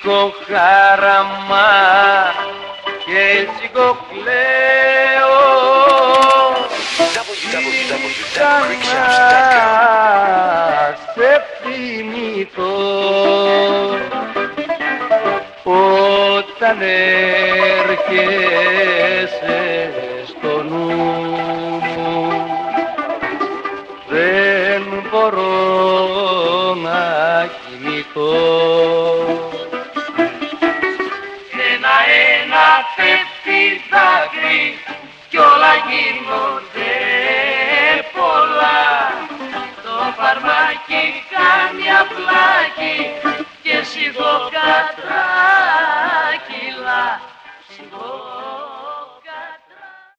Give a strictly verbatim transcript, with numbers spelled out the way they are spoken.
σιγοχάραμα και σιγοκλαίω σαν να σε θυμηθώ όταν έρχεσαι στο νου μου. Δεν μπορώ να κοιμηθώ. Ένα-ένα πέφτει δάκρυ κι όλα γίνονται πολλά. Το φαρμάκι κάνει απλάκι και σιγό κατράκυλα.